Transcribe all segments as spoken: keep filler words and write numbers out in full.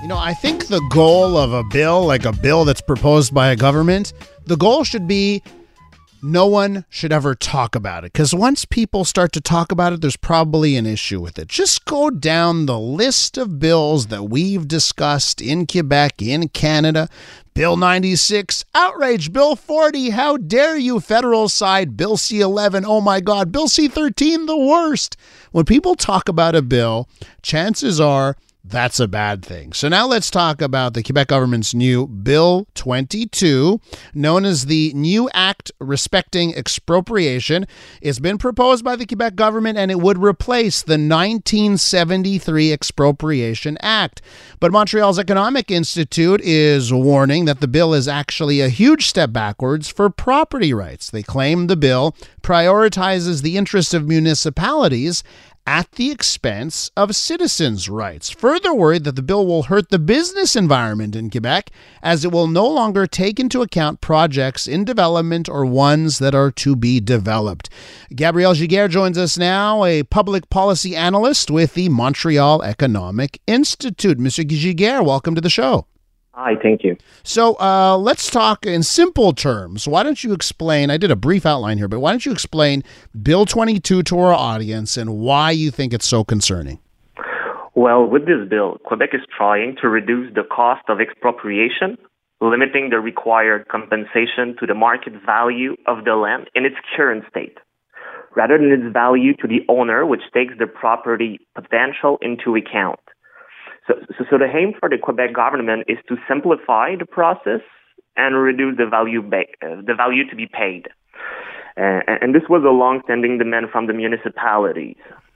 You know, I think the goal of a bill, like a bill that's proposed by a government, the goal should be no one should ever talk about it. Because once people start to talk about it, there's probably an issue with it. Just go down the list of bills that we've discussed in Quebec, in Canada. Bill ninety-six, outrage. Bill forty, how dare you, federal side. Bill C eleven, oh my God. Bill C thirteen, the worst. When people talk about a bill, chances are that's a bad thing. So now let's talk about the Quebec government's new Bill twenty-two, known as the New Act Respecting Expropriation. It's been proposed by the Quebec government, and it would replace the nineteen seventy-three Expropriation Act. But Montreal's Economic Institute is warning that the bill is actually a huge step backwards for property rights. They claim the bill prioritizes the interests of municipalities at the expense of citizens' rights. Further worried that the bill will hurt the business environment in Quebec, as it will no longer take into account projects in development or ones that are to be developed. Gabriel Giguère joins us now, a public policy analyst with the Montreal Economic Institute. Mister Giguère, welcome to the show. Hi, thank you. So uh, let's talk in simple terms. Why don't you explain, I did a brief outline here, but why don't you explain Bill twenty-two to our audience and why you think it's so concerning? Well, with this bill, Quebec is trying to reduce the cost of expropriation, limiting the required compensation to the market value of the land in its current state, rather than its value to the owner, which takes the property potential into account. So, so, so the aim for the Quebec government is to simplify the process and reduce the value ba- uh, the value to be paid. Uh, and this was a long-standing demand from the municipalities.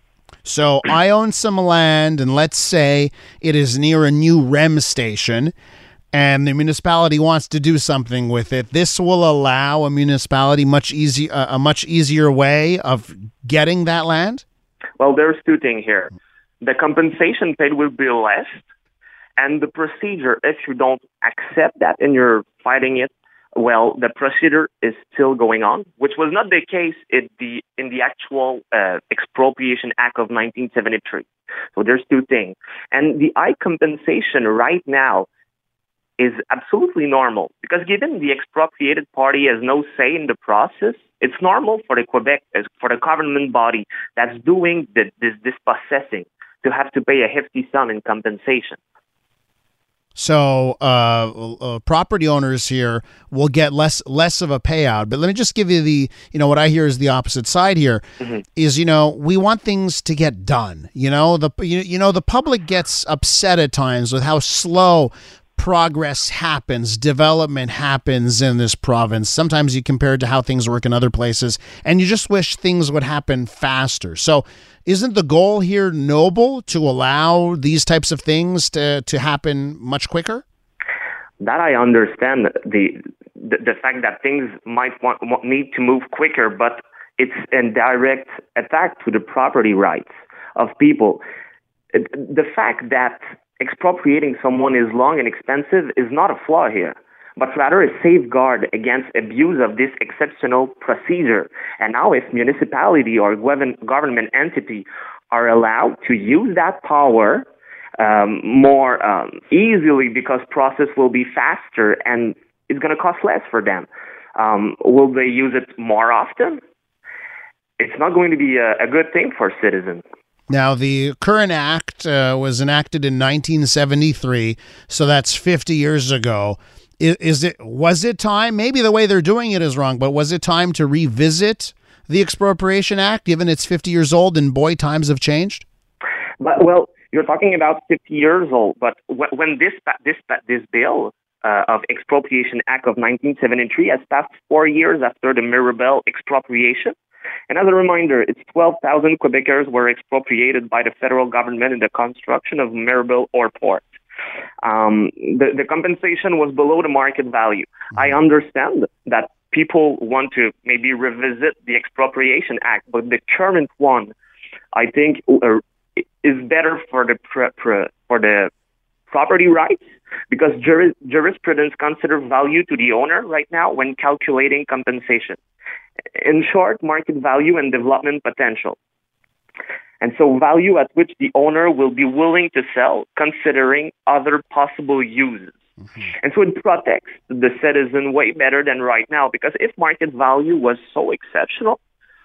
So I own some land, and let's say it is near a new R E M station, and the municipality wants to do something with it. This will allow a municipality much easy, uh, a much easier way of getting that land? Well, there's two things here. The compensation paid will be less, and the procedure, if you don't accept that and you're fighting it, well, the procedure is still going on, which was not the case in the in the actual uh, Expropriation Act of nineteen seventy-three. So there's two things. And the high compensation right now is absolutely normal, because given the expropriated party has no say in the process, it's normal for the Quebec, for the government body that's doing the, this, this processing, to have to pay a hefty sum in compensation. So uh, uh, property owners here will get less less of a payout. But let me just give you the, you know, what I hear is the opposite side here, mm-hmm. is, you know, we want things to get done. You know, the you, you know the public gets upset at times with how slow progress happens, development happens in this province. Sometimes you compare it to how things work in other places, and you just wish things would happen faster. So isn't the goal here noble, to allow these types of things to, to happen much quicker? That I understand, the the, the fact that things might want, want need to move quicker, but it's a direct attack to the property rights of people. It, the fact that expropriating someone is long and expensive is not a flaw here, but rather a safeguard against abuse of this exceptional procedure. And now if municipality or government entity are allowed to use that power um, more um, easily, because process will be faster and it's going to cost less for them, um, will they use it more often? It's not going to be a, a good thing for citizens. Now, the current act uh, was enacted in nineteen seventy-three, so that's fifty years ago. Is, is it was it time? Maybe the way they're doing it is wrong, but was it time to revisit the Expropriation Act, given it's fifty years old and boy, times have changed? But, well, you're talking about fifty years old, but when this this this bill uh, of Expropriation Act of nineteen seventy-three has passed four years after the Mirabel expropriation. And as a reminder, it's twelve thousand Quebecers were expropriated by the federal government in the construction of Mirabel Airport. Um, the, the compensation was below the market value. Mm-hmm. I understand that people want to maybe revisit the Expropriation Act, but the current one, I think, uh, is better for the pre- pre- for the property rights, because juris- jurisprudence considers value to the owner right now when calculating compensation. In short, market value and development potential. And so value at which the owner will be willing to sell, considering other possible uses. Mm-hmm. And so it protects the citizen way better than right now, because if market value was so exceptional,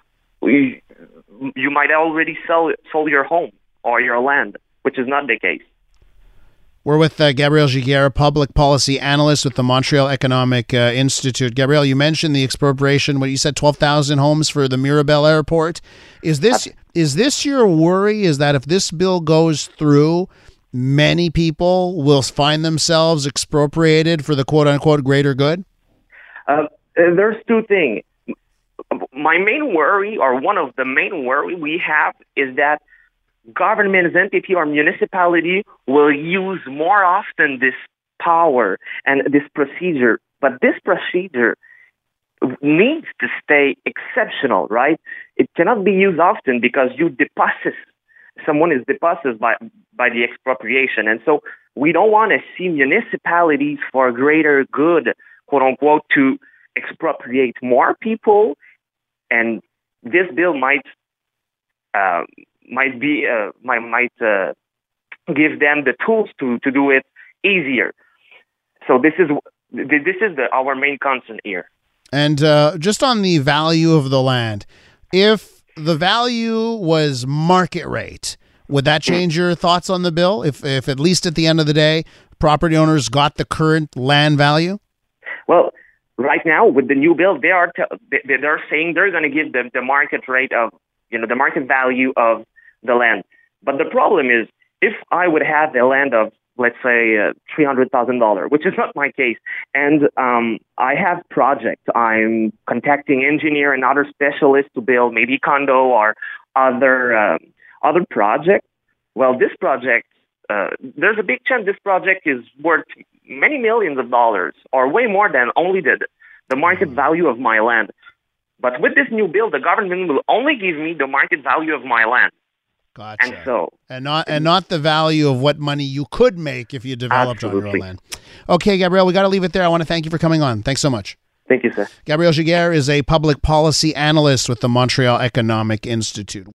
we, you might already sell sold your home or your land, which is not the case. We're with uh, Gabriel Giguère, public policy analyst with the Montreal Economic uh, Institute. Gabriel, you mentioned the expropriation. What you said, twelve thousand homes for the Mirabel Airport. Is this is this your worry? Is that if this bill goes through, many people will find themselves expropriated for the quote unquote greater good? Uh, there's two things. My main worry, or one of the main worry we have, is that government entity or municipality will use more often this power and this procedure. But this procedure needs to stay exceptional, right? It cannot be used often because you depossess, someone is depossessed by, by the expropriation. And so we don't want to see municipalities for greater good, quote unquote, to expropriate more people. And this bill might uh, might be uh, might might uh, give them the tools to, to do it easier. So this is this is the, our main concern here. And uh, just on the value of the land, if the value was market rate, would that change your thoughts on the bill? If if at least at the end of the day, property owners got the current land value? Well, right now with the new bill, they are t- they're saying they're going to give the, the market rate of, you know, the market value of the land. But the problem is, if I would have a land of, let's say, uh, three hundred thousand dollars, which is not my case, and um, I have projects, I'm contacting engineer and other specialists to build maybe condo or other uh, other projects. Well, this project, uh, there's a big chance this project is worth many millions of dollars, or way more than only the the market value of my land. But with this new bill, the government will only give me the market value of my land. Gotcha. And so, and not and not the value of what money you could make if you developed absolutely. on your own land. Okay, Gabriel, we got to leave it there. I want to thank you for coming on. Thanks so much. Thank you, sir. Gabriel Giguère is a public policy analyst with the Montreal Economic Institute.